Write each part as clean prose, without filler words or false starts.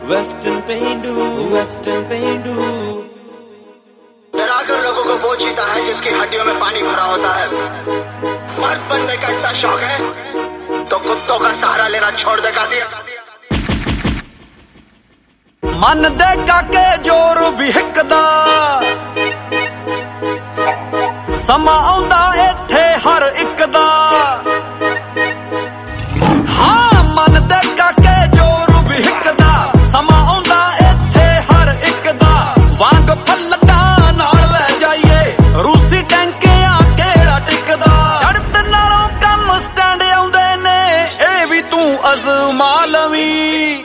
Western पेंडू western पेंडू। डराकर लोगों को वो जीता है जिसकी हड्डियों में पानी भरा होता है। मर्द बनने का इतना शौक है तो कुत्तों का सहारा लेना छोड़ देगा दिया। मन देगा के जोर भी हिकदा समा आउंदा इत्थे हर एक दा। हाँ मन देगा के जोर भी हिकदा समा आउंदा इत्थे हर एक दा। वांग पलटा नाल ले जाइए रूसी टैंकियां केड़ा टिकदा। चढ़त नालों कम स्टैंड आउंदे ने ए भी तू अजमा लवीं।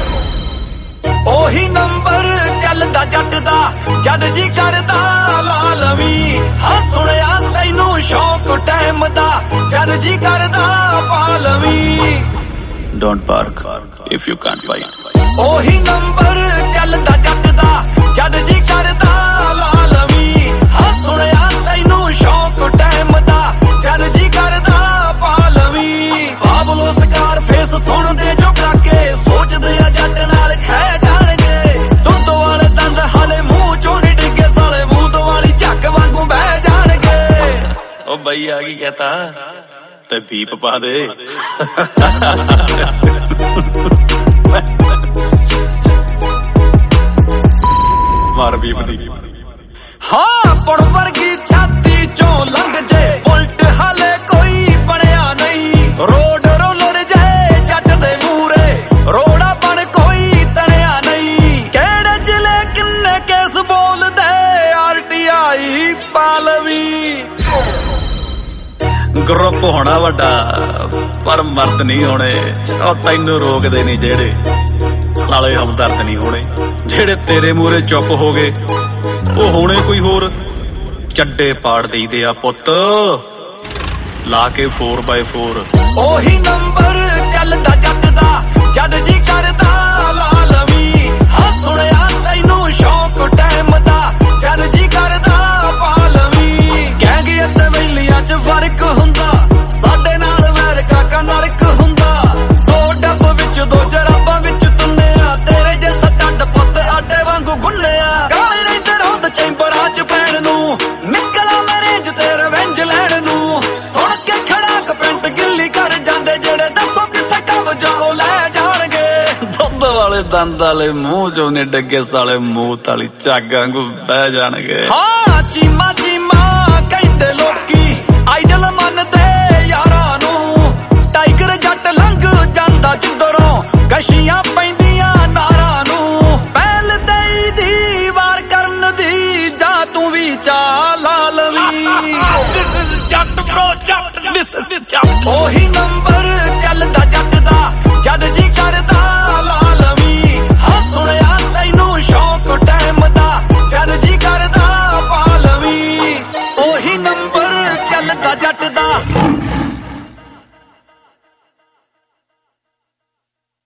ओही नंबर चलदा जट दा जद जी करदा ला लवीं। हाँ सुनिया तैनू शौक टाइम दा जद जी करदा पा लवीं। Don't park if you can't bite. ओही नंबर चलदा जट दा जद जी करदा ला लवीं। हाँ सुनिया तैनू शौक टाइम दा जद जी करदा पा लवीं। बाबलो स्कार फेस सुन दे जो काके सोचदे आ जट नाल खै जाणगे। दुध वाले दंद हाले मूंह चों नी डिगे साले मूत वाली झक वांगू बह जाणगे। ओ बई आ गई कहता ते बीप पा दे। मार बीप दी। हाँ पुड़ वर्गी छाती चों लंघ जे उल्ट हाले कोई बनया नहीं। रोड रोलर जाए जट दे मूरे रोड़ा बन कोई तणया नहीं। केड़े जिले किन्ने केस बोल दे RTI पालवी। ग्रुप होना वड्डा पर मर्द नहीं होने। और तैनू रोकदे नहीं जेड़े साले हमदर्द नहीं होने। जेड़े तेरे मूरे चुप हो गए वो होने कोई होर। चड्डे पाड़ दईदे आ पुत्त ला के 4x4। ओही नंबर चलदा जट दा जद जी करदा ला लवीं। हाँ सुनिया तैनू शौक टाइम दा जद जी करदा पा लवीं। कहगे अते वेलियां च फर्क हुंदा साडे नाल वैर काका नरक हुंदा। दो डब विच दो जराबां विच तुन्निया तेरे जैसा टड्ड पुत्त आटे वांगू गुन्निया। काले रहिंदे रौंद चैंबरां च पैण नूं निकला मेरे ज तेरे वेंज लैण नूं। सुण के खड़ाक पेंट गिल्ली कर जांदे जेड़े दसो किथे कब्जा ओ लै जाणगे। दुध वाले दंद वाले मूंह चों नी डिगे साले मूत वाली झग वांगू बह जाणगे। हाँ चीमा चीमा कहंदे लोकी आइडल मनदे यारां नूं। टाइगर जट लंघ जांदा जिधरों गशियां पैंदियां नारां नूं। पहल देई दी वार करन दी जा तू भी चाला लवीं। This is Jatt bro Jatt this is Jatt. ओही नंबर चलदा जट दा जद जी